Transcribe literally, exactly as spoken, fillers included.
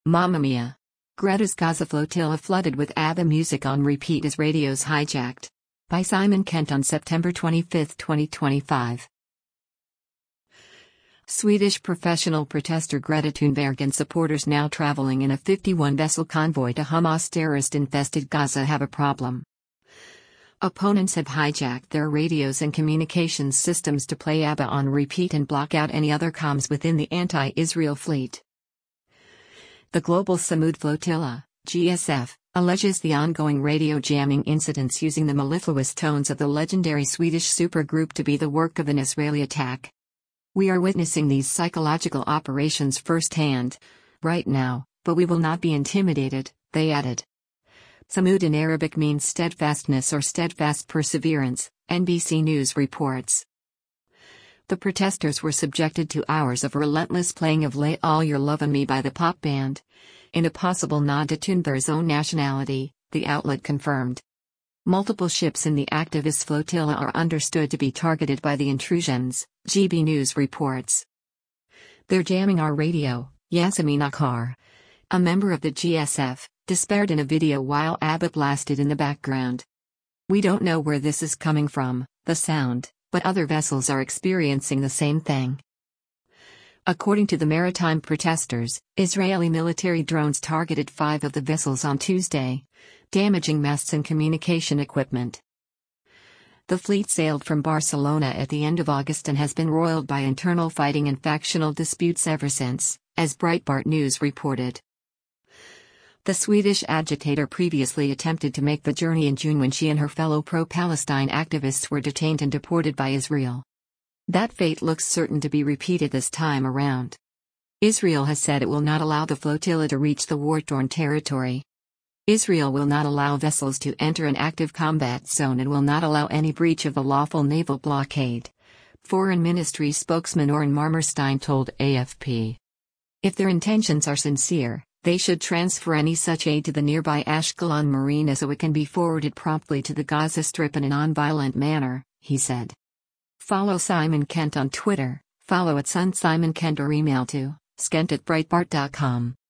Mamma Mia! Greta's Gaza flotilla flooded with ABBA music on repeat as radios hijacked. By Simon Kent on September twenty-fifth, twenty twenty-five. Swedish professional protester Greta Thunberg and supporters now traveling in a fifty-one vessel convoy to Hamas terrorist-infested Gaza have a problem. Opponents have hijacked their radios and communications systems to play ABBA on repeat and block out any other comms within the anti-Israel fleet. The Global Samud Flotilla, G S F, alleges the ongoing radio jamming incidents using the mellifluous tones of the legendary Swedish supergroup to be the work of an Israeli attack. We are witnessing these psychological operations firsthand, right now, but we will not be intimidated, they added. Samud in Arabic means steadfastness or steadfast perseverance, N B C News reports. The protesters were subjected to hours of relentless playing of Lay All Your Love on Me by the pop band, in a possible nod to Thunberg's own nationality, the outlet confirmed. Multiple ships in the activist flotilla are understood to be targeted by the intrusions, G B News reports. They're jamming our radio, Yasmin Akhar, a member of the G S F, despaired in a video while ABBA blasted in the background. We don't know where this is coming from, the sound, but other vessels are experiencing the same thing. According to the maritime protesters, Israeli military drones targeted five of the vessels on Tuesday, damaging masts and communication equipment. The fleet sailed from Barcelona at the end of August and has been roiled by internal fighting and factional disputes ever since, as Breitbart News reported. The Swedish agitator previously attempted to make the journey in June when she and her fellow pro-Palestine activists were detained and deported by Israel. That fate looks certain to be repeated this time around. Israel has said it will not allow the flotilla to reach the war-torn territory. Israel will not allow vessels to enter an active combat zone and will not allow any breach of the lawful naval blockade, Foreign Ministry spokesman Oren Marmerstein told A F P. If their intentions are sincere, they should transfer any such aid to the nearby Ashkelon marina so it can be forwarded promptly to the Gaza Strip in a non-violent manner, he said. Follow Simon Kent on Twitter, follow at Sun Simon Kent or email to skent at breitbart dot com.